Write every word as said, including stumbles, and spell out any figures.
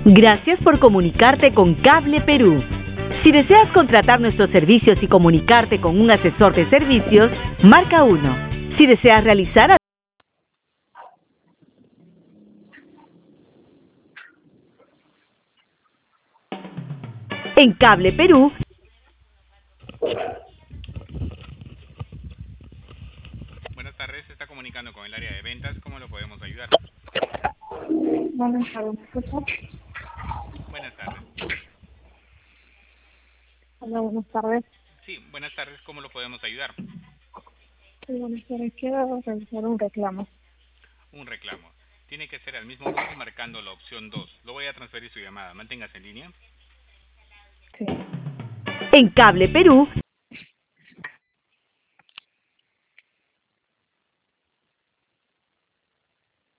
Gracias por comunicarte con Cable Perú. Si deseas contratar nuestros servicios y comunicarte con un asesor de servicios, marca uno. Si deseas realizar... En Cable Perú... Buenas tardes, se está comunicando con el área de ventas. ¿Cómo lo podemos ayudar? Buenas tardes, ¿me escuchas? Buenas tardes. Hola, buenas tardes. Sí, buenas tardes, ¿cómo lo podemos ayudar? Sí, buenas tardes. Quiero realizar un reclamo. Un reclamo. Tiene que ser al mismo tiempo marcando la opción dos. Lo voy a transferir su llamada. Manténgase en línea. Sí. En Cable Perú...